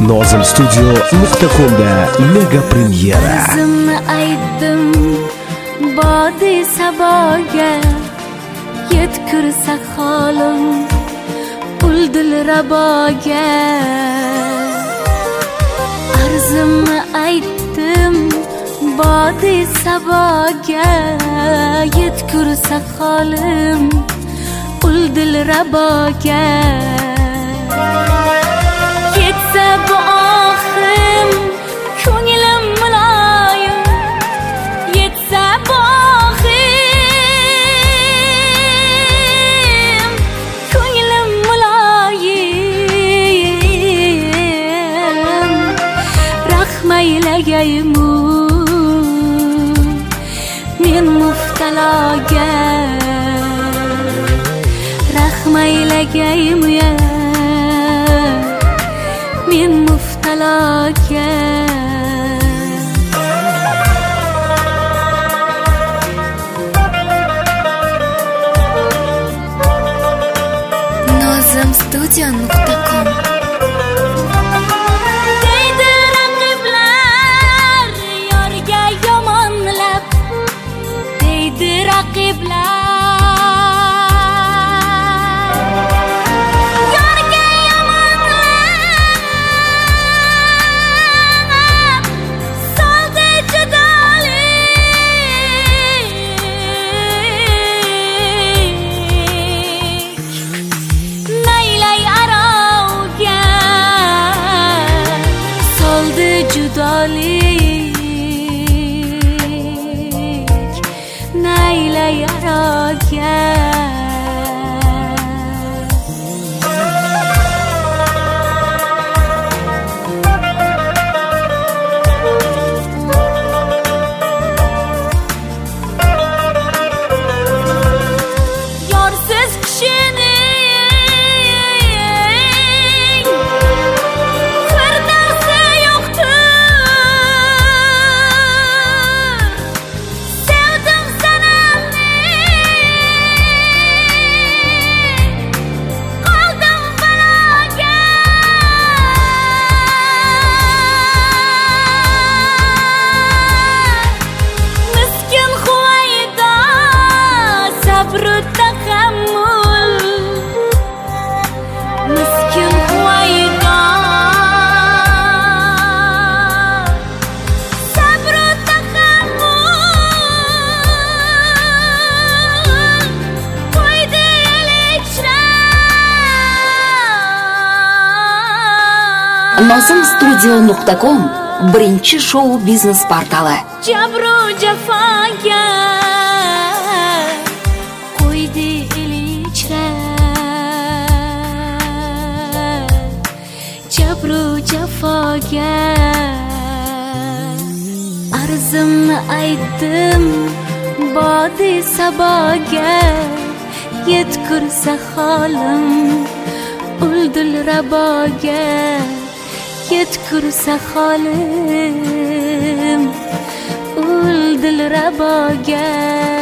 nozimstudio.com'da mega premyera. O'zimni aytdim bodi saboga, yetkirsa holim uldil raboga. Arzimni aytdim bodi saboga, yetkirsa holim uldil raboga. Yetsa bu oxim ko'nglim muloyim, yetsa bu oxim ko'nglim muloyim. Rahmaylagaymu men muftaloga, rahmaylagaymu ya men muftaloga. nozimstudio.com deydi raqiblar yorga yomonlab, deydi raqiblar judolik naylay aroga. Yorsiz kishini nozimstudio.com birinchi shou biznes portali. Jabru jafoga qo'ydi elichra, jabru jafoga. Arzimni aytdim bodi saboga, yetkirsa holim uldil raboga, yetkirsa holim uldil raboga.